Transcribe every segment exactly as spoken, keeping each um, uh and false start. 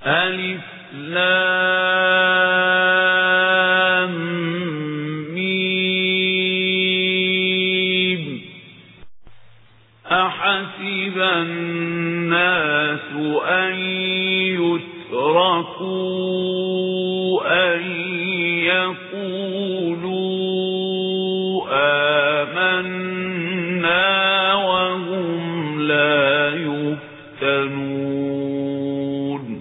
ألف لام ميم أحسب الناس أن يتركوا أن يقولوا آمنا وهم لا يفتنون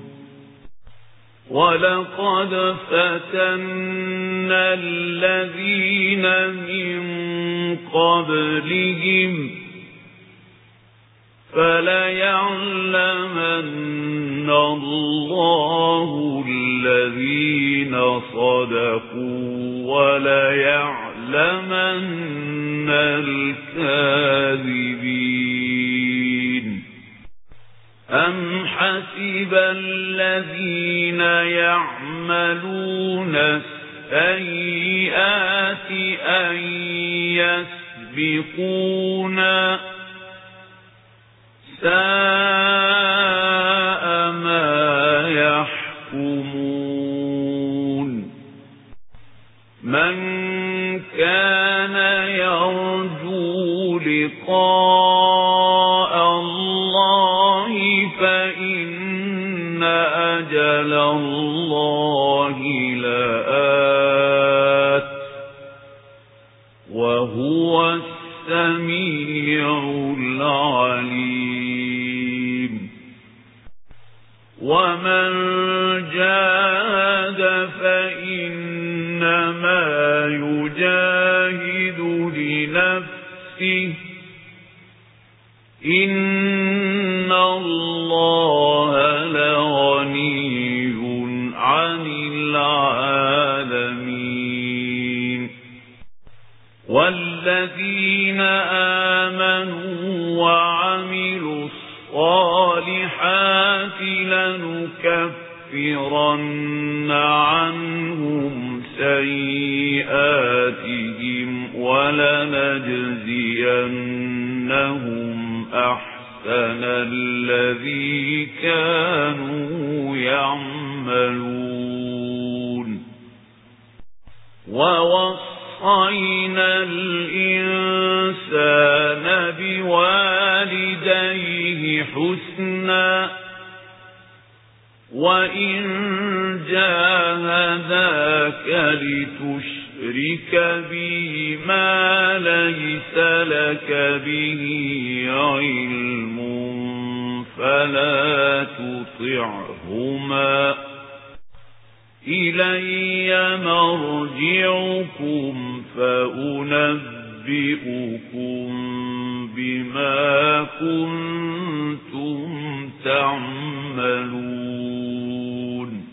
ولقد فتنا الذين من قبلهم فليعلمن الله الذين صدقوا وليعلمن الكاذبين أم حسب الذين يعملون السيئات أن يسبقونا ساء ما يحكمون من كان يرجو لقاء الله فإن أجل الله لآت وهو السميع العليم ومن جاهد فإنما يجاهد لنفسه إن الله لغني عن العالمين والذين آمنوا وعملوا الصالحات لنكفرن عنهم سيئاتهم ولنجزينهم أحسن الذي كانوا يعملون ووصينا الإنسان بوالديه حسنا وإن جاهداك لتشرك بي ما ليس لك به علم فلا تطعهما إلي مرجعكم فأنبئكم بما كنتم تعملون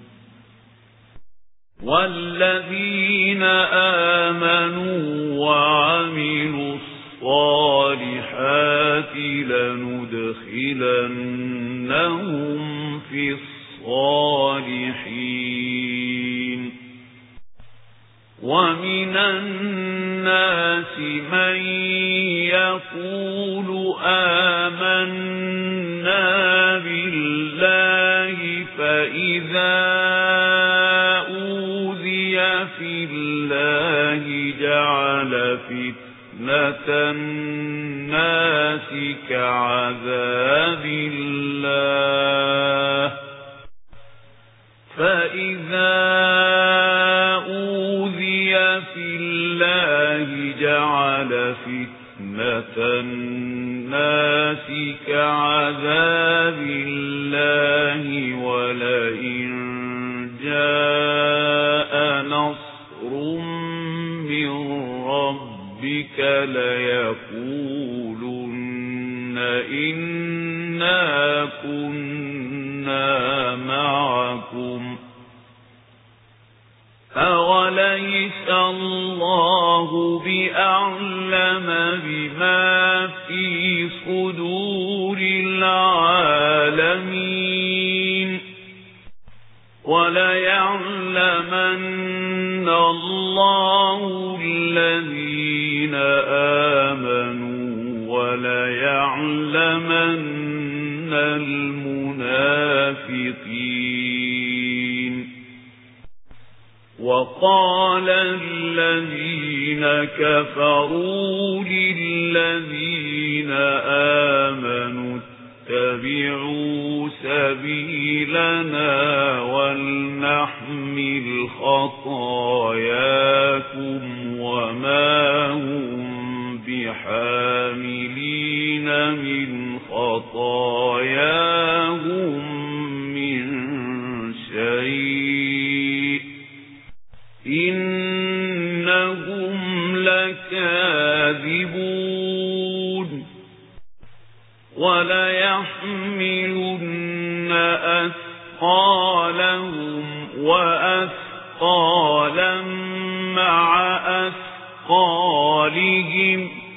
والذين آمنوا وعملوا الصالحات لندخلنهم في الصالحين ومن الناس من يقول آمنا بالله فإذا أوذي في الله جعل فتنة الناس كعذاب الله فإذا أوذي في الله جعل فتنة الناس كعذاب الله ولئن جاء نصر من ربك ليقولن إنا كنا معكم أوليس الله بأعلم بما في صدور العالمين وليعلمن الله الذين آمنوا وليعلمن المنافقين وقال الذين كفروا للذين آمنوا اتبعوا سبيلنا ولنحمل خطاياكم وما هم بحاملين من خطاياهم من شيء إنهم لكاذبون وليحملن أثقالهم وأثقالا مع أثقالهم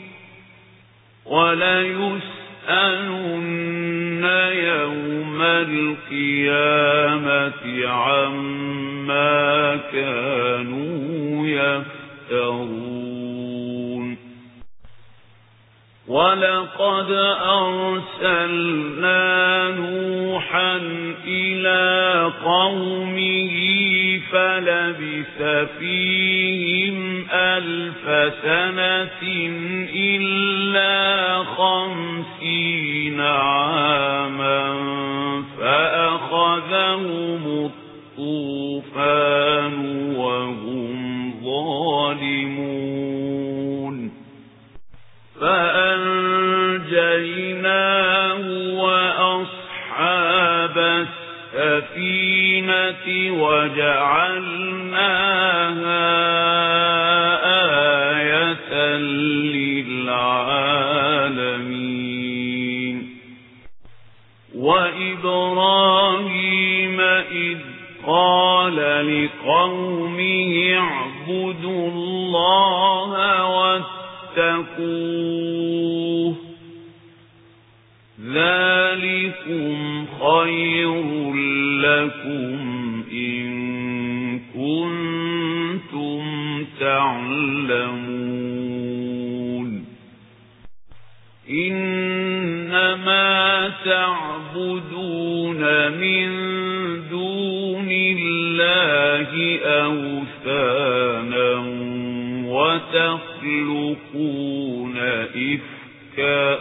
وليسألن يوم القيامة عما كانوا يفترون ولقد أرسلنا نوحا إلى قومه فلبث فيهم ألف سنة إلا خمسين عاما فأخذهم الطوفان وهم ظالمون فأنجيناه وأصحاب السفينة وجعلناها آية للعالمين وإبراهيم إذ قال لقومه اعبدوا الله واتقوه ذلكم خير لكم إن كنتم تعلمون إنما تعبدون من دون الله أوثانا وتخلقون إفكا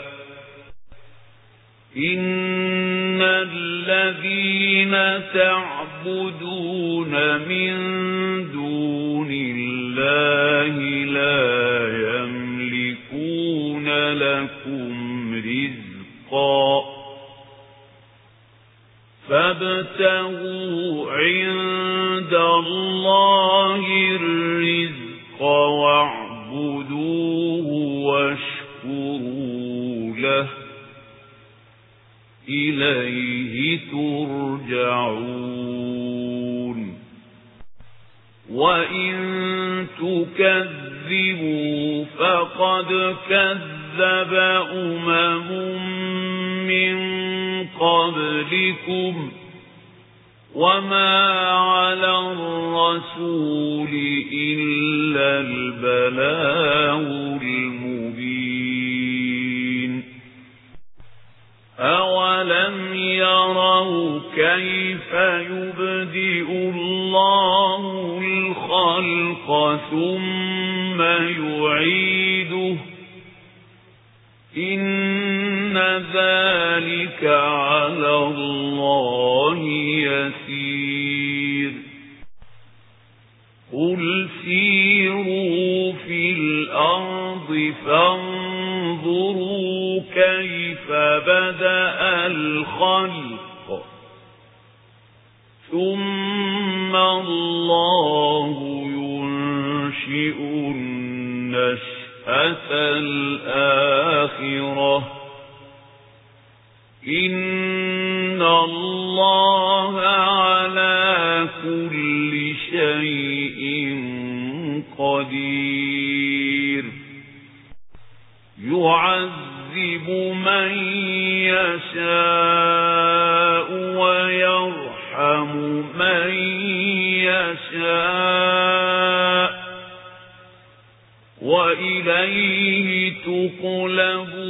إن الذين تعبدون من دون الله لا يملكون لكم رزقا فابتغوا عند الله الرزق واعبدوه واشكروا له إليه ترجعون وإن تكذبوا فقد كذب أمم من قبلكم وما على الرسول إلا البلاغ المبين أولم يروا كيف يبدئ الله الخلق ثم يعيده إن ذلك على الله يسير قل سيروا في الأرض فانظروا كيف بدأ الخلق ثم الله ينشئ النشأة الآخرة إن الله على كل شيء قدير يعذب من يشاء ويرحم من يشاء وإليه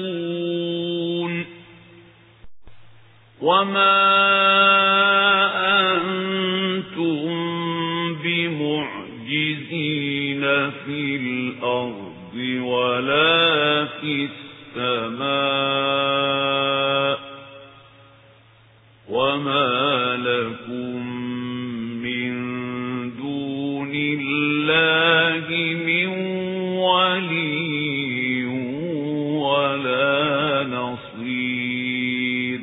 تقلبون وما معجزين في الأرض ولا في السماء وما لكم من دون الله من ولي ولا نصير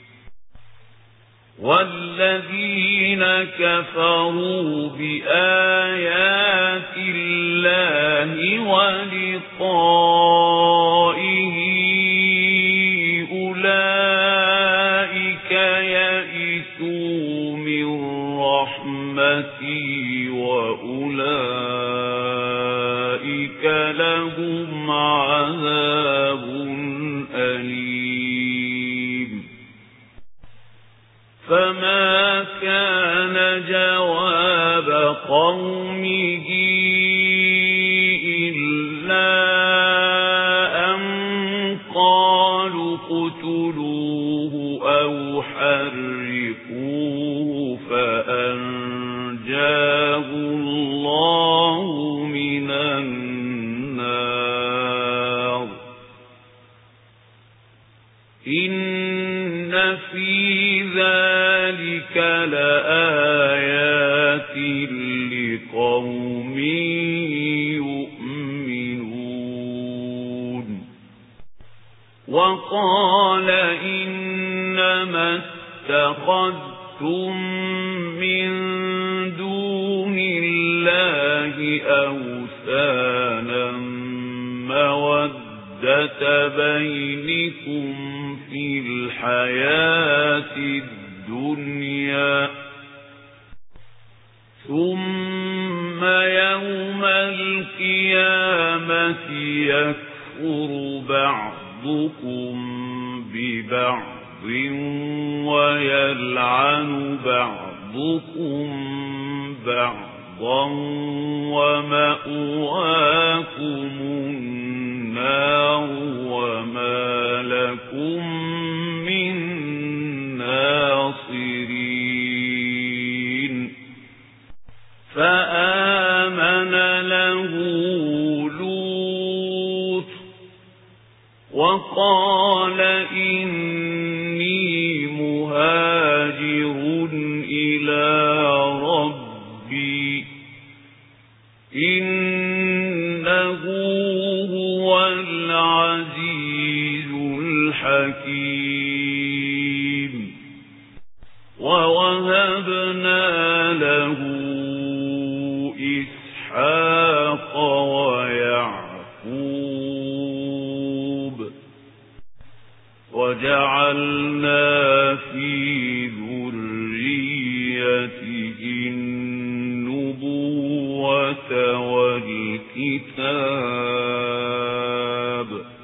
والذين كفروا بآيات الله ولقائه أولئك يئسوا من رحمتي وأولئك لهم عذاب أليم فما كان جواب قومه إلا أن قالوا اقتلوه أو حرقوه فأنجاه الله من النار إن في ذلك لآيات لقوم يؤمنون وقال إنما اتخذتم من دون الله أوثانا مودة بينكم في الحياة الدنيا ثم يوم القيامة يكفر بعضكم ببعض ويلعن بعضكم بعضا ومأواكم النار وما لكم من ناصرين فآمن له لوط وقال إني مهاجر إلى ربي إنه هو العزيز الحكيم ووهبنا له إسحاق ويعقوب وجعلنا في ذريته النبوة والكتاب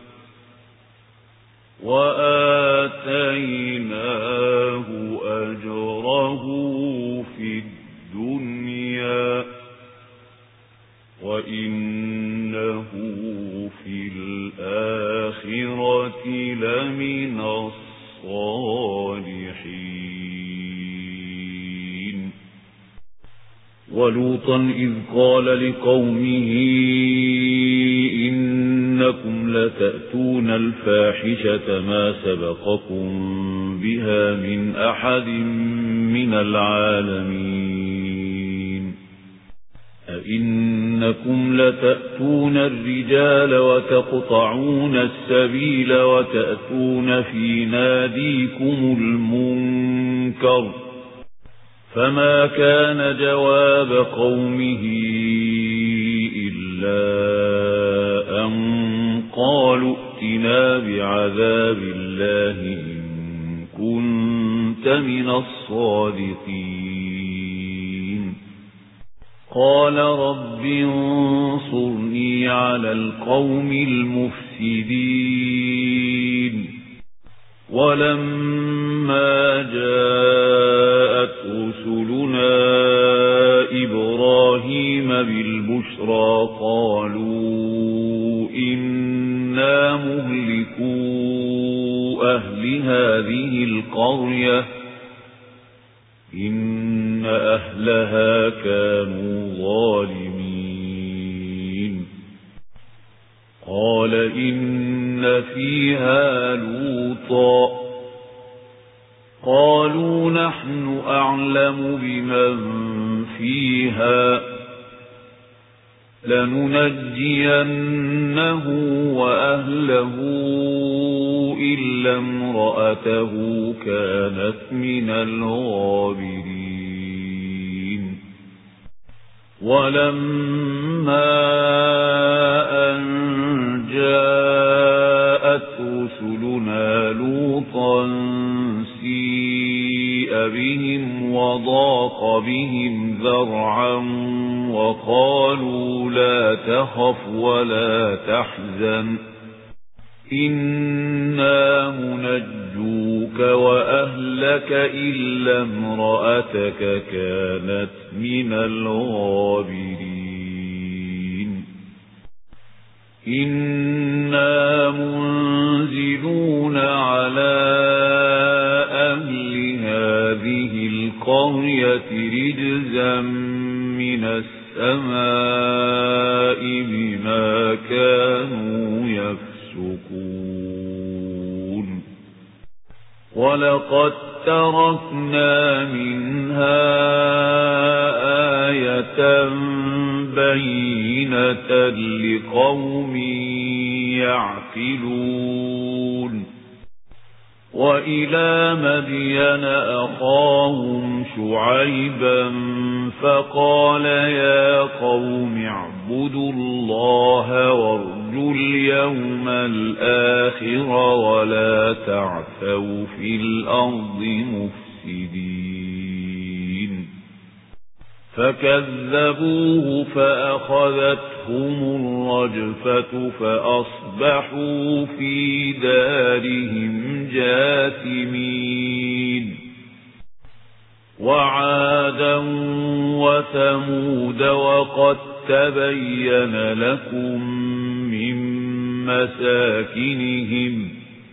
وآتيناه أجره في الدنيا وإنه في الآخرة لمن الصالحين ولوطا إذ قال لقومه إنكم لتأتون الفاحشة ما سبقكم بها من أحد من العالمين أئنكم لتأتون الرجال وتقطعون السبيل وتأتون في ناديكم المنكر فما كان جواب قومه إلا أن قالوا ائتنا بعذاب الله إن كنت من الصادقين قال رب انصرني على القوم المفسدين ولما جاءت رسلنا إبراهيم بالبشرى قالوا إنا مهلكو أهل هذه القرية إن أهلها كانوا ظالمين قال إن فيها لوطا قالوا نحن أعلم بمن فيها لننجينه وأهله إلا امرأته كانت من الغابرين ولما أن جاءت رسلنا لوطا سيء بهم وضاق بهم ذرعا وقالوا لا تخف ولا تحزن إنا منجوك وأهلك إلا امرأتك كانت من الغابرين إنا منزلون على أهل هذه القرية رجزا من السماء بما كانوا يفسقون ولقد تركنا منها آية بينة لقوم يعقلون وإلى مدين أخاهم شعيبا فقال يا قوم اعبدوا الله وارجوا اليوم الآخر ولا تعثوا في الأرض مفسدين فكذبوه فأخذتهم الرجفة فأصبحوا في دارهم جاثمين وعادا وثمود وقد تبين لكم من مساكنهم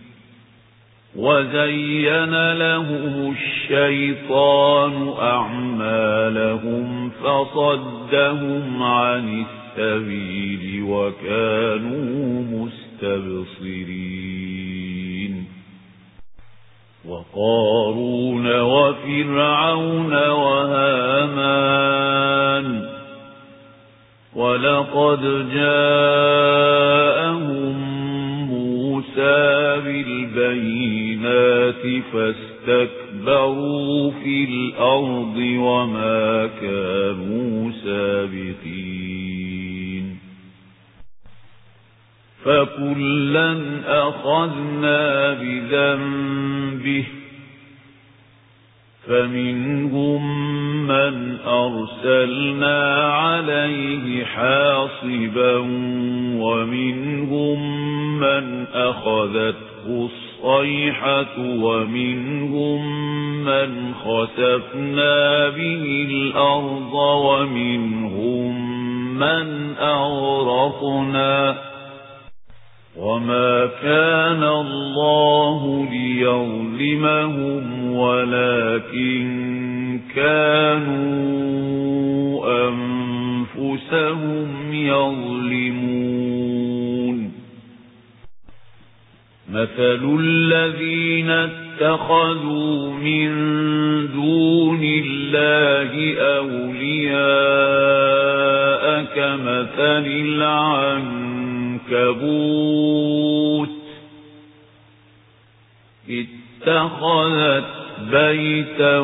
وزين لهم الشيطان أعمالهم فصدهم عن السبيل وكانوا مستبصرين وقارون وفرعون وهامان ولقد جاءهم موسى بالبينات فاستكبروا في الأرض وما كانوا سابقين فكلا أخذنا بذنبه فمنهم من أرسلنا عليه حاصبا ومنهم من أخذته الصيحة ومنهم من خسفنا به الأرض ومنهم من أغرقنا وما كان الله ليظلمهم ولكن كانوا أنفسهم يظلمون مثل الذين اتخذوا من دون الله أولياء كمثل العنكبوت اتخذت بيتا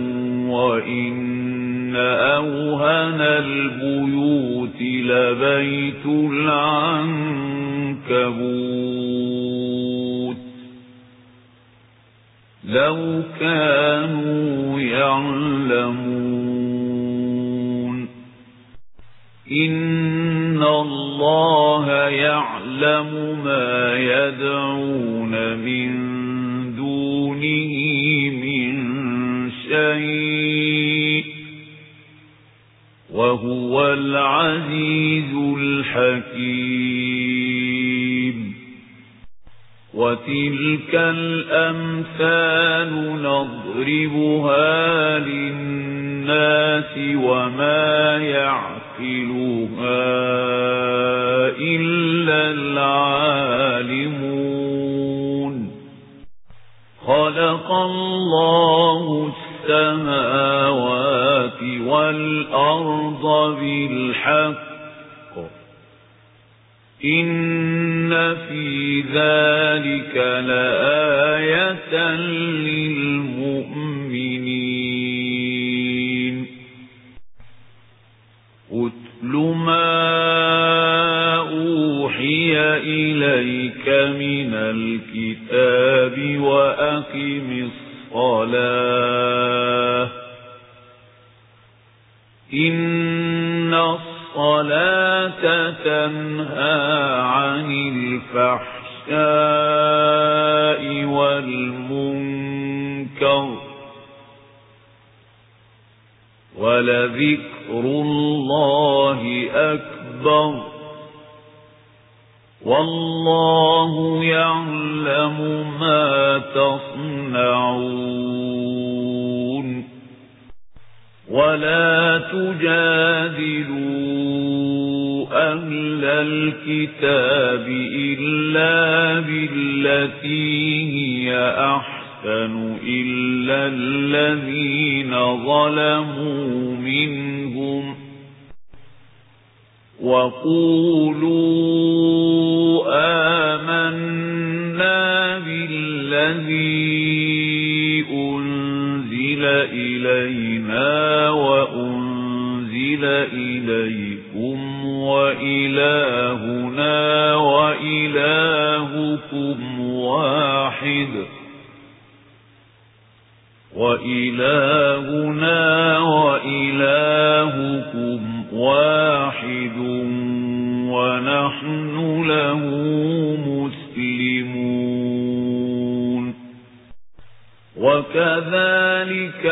وإن أوهن البيوت لبيت العنكبوت لو كانوا يعلمون إن الله يعلم ما يدعون من دونه من شيء وهو العزيز الحكيم وتلك الأمثال نضربها للناس الناس وما يعقلها إلا العالمون خلق الله السماوات والأرض بالحق إن في ذلك لآية للمؤمنين أتل ما أوحي إليك من الكتاب وأقم الصلاة إن الصلاة تنهى عن الفحشاء والمنكر ولذكر الله أكبر والله يعلم ما تصنعون ولا تجادلوا أهل الكتاب إلا بالتي هي أحسن إلا الذين ظلموا منهم وقولوا آمنا بالذي أنزل إلينا وأنزل إليكم وإلهنا وإلهكم واحد وإلهنا وإلهكم واحد ونحن له مسلمون وكذلك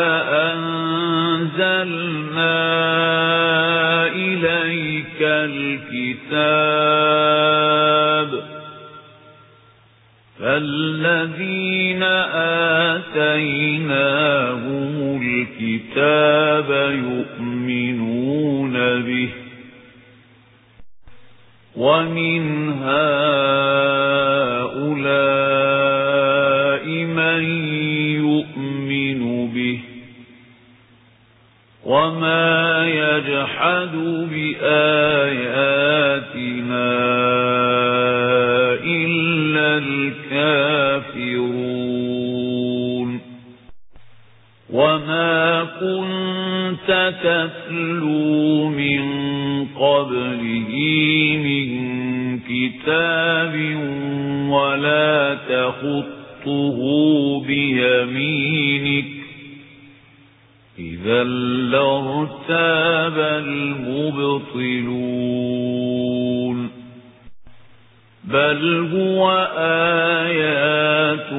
أنزلنا إليك الكتاب فالذين آتيناهم الكتاب يؤمنون به ومن هؤلاء من يؤمن به وما يجحد بآياتنا إلا الكافرون وما كنت تتلو من قبله من كتاب ولا تخطه بيمينك إذا لارتاب المبطلون بل هو آيات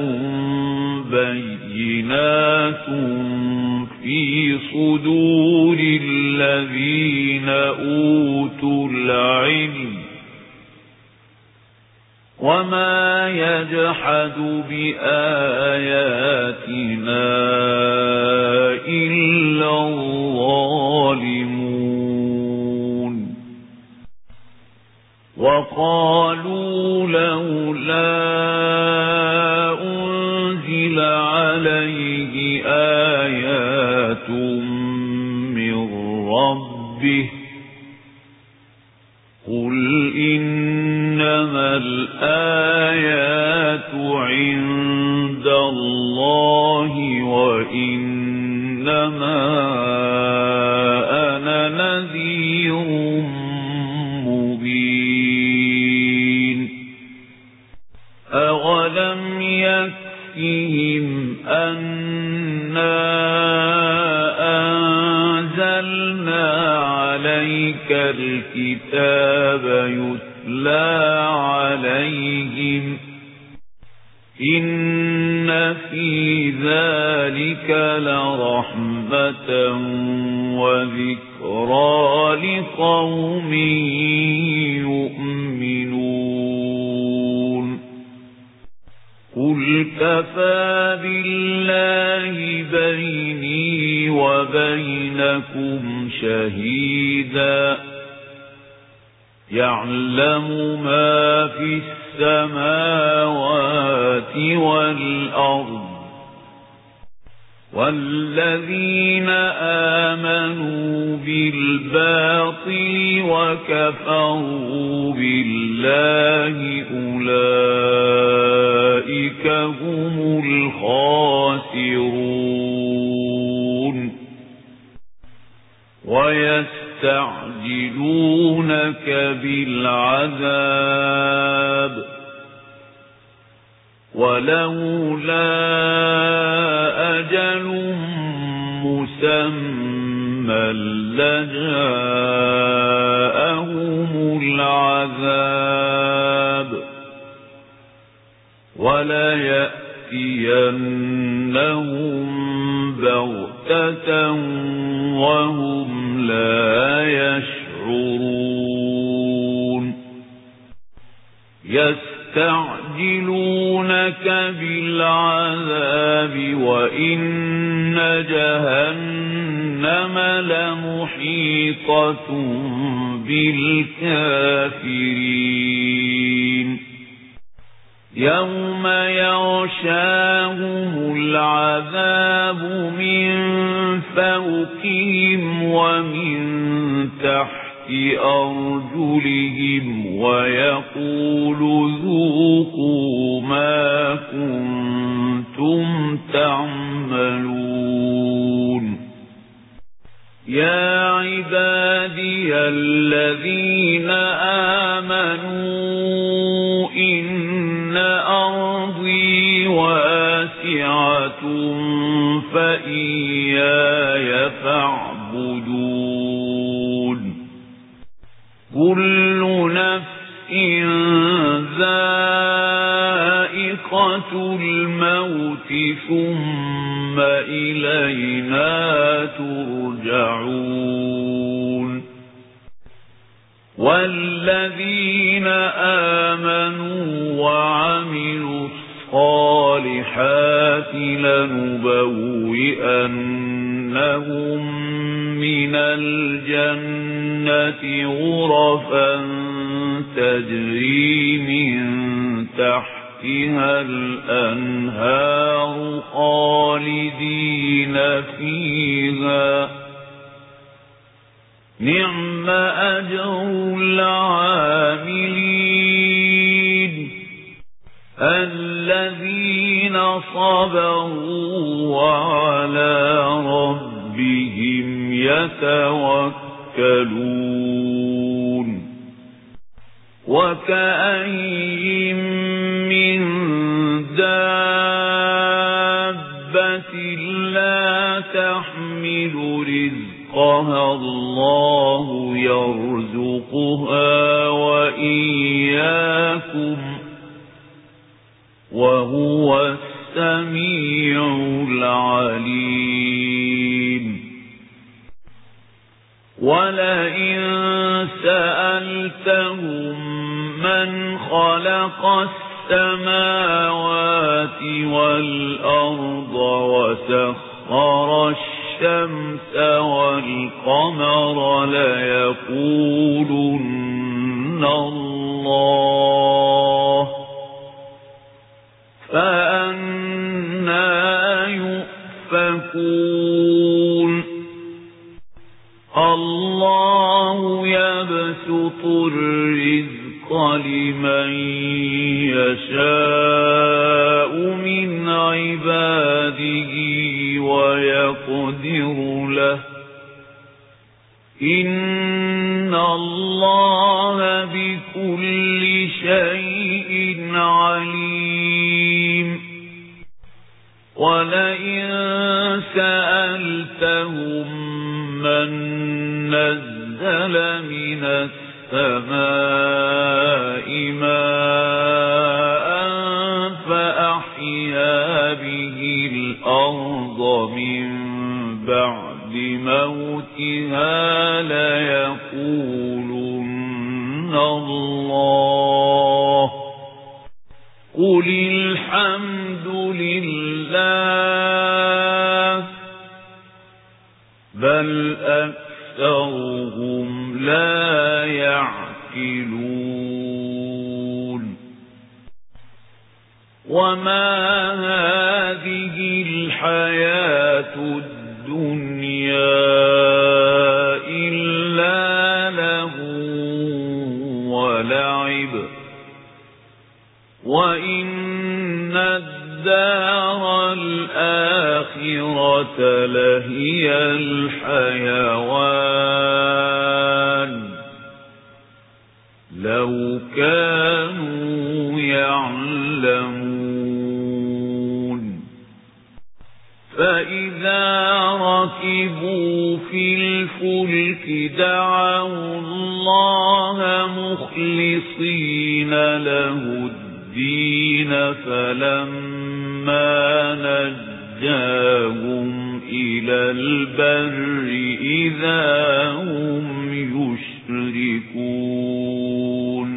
بينات في صدور الذين أوتوا العلم وما يجحد بآياتنا إلا الظالمون وقالوا لولا أنزل عليه آيات من ربه قل إنما الآيات عند الله وإنما أنا نذير مبين أولم يكفهم أنا أنزلنا عليك الكتاب يتلى عليهم إن في ذلك لرحمة وذكرى لقوم يؤمنون قل كفى بالله بيني وبينكم شهيدا يعلم ما في السماوات والأرض والذين آمنوا بالباطل وكفروا بالله أولئك هم الخاسرون ويستعجلونك بالعذاب ولولا أجل مسمى لجاءهم العذاب وليأتينهم بغتة وهم لا يشعرون يستعجلونك بالعذاب وإن جهنم لمحيطة بالكافرين يوم يغشاهم العذاب من فوقهم ومن تحت أرجلهم ويقول ذوقوا ما كنتم تعملون يا عبادي الذين آمنوا إن أرضي واسعة فإياي فاعبدون كل نفس ذائقة الموت ثم إلينا ترجعون والذين آمنوا وعملوا الصالحات لنبوئنهم من الجنة غرفا تجري من تحتها الأنهار خالدين فيها نعم أجر العاملين الذين صبروا وعلى ربهم يتوكلون وكأين من دابة لا تحمل رزقها الله يرزقها وإياكم وهو السميع العليم ولئن سألتهم من خلق السماوات والأرض وسخر الشمس والقمر ليقولن الله فأنى يؤفكون الله يبسط الرزق لمن يشاء من عباده ويقدر له إن الله بكل شيء عليم ولئن سألتهم من نزل من السماء ماء فأحيا به الأرض من بعد موتها ليقولن الله قل الحمد لله بل أكثرهم لا يعقلون وما هذه الحياة الدنيا إلا لهو ولعب وإن الدار الآخرة لهي الحيوان لو كانوا يعلمون فإذا ركبوا في الفلك دعوا الله مخلصين له الدين فلما نجاهم إلى البر إذا هم يشركون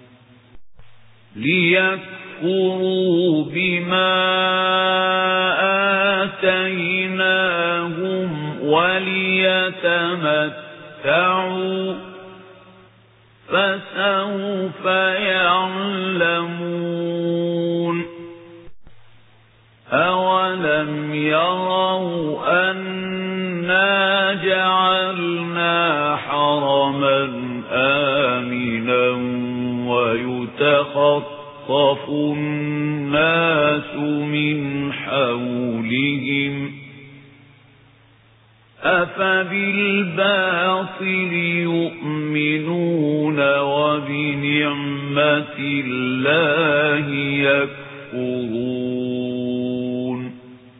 ليكفروا بما آتيناهم وليتمتعوا فسوف يعلمون أولم يروا أنا جعلنا حرما آمنا ويتخطف الناس من حولهم أفبالباطل يؤمنون وبنعمة الله يكفرون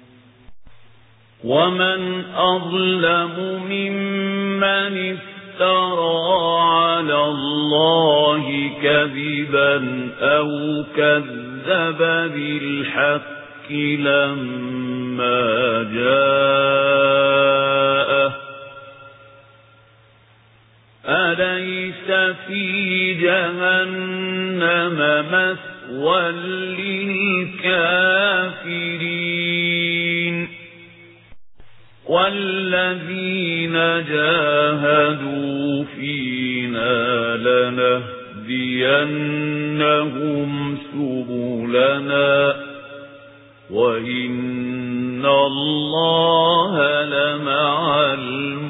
ومن أظلم ممن افترى على الله كذبا أو كذب بالحق لما جاءه أليس في جهنم مثوى للكافرين والذين جاهدوا فينا لنهدينهم سبلنا وإن الله لمع المحسنين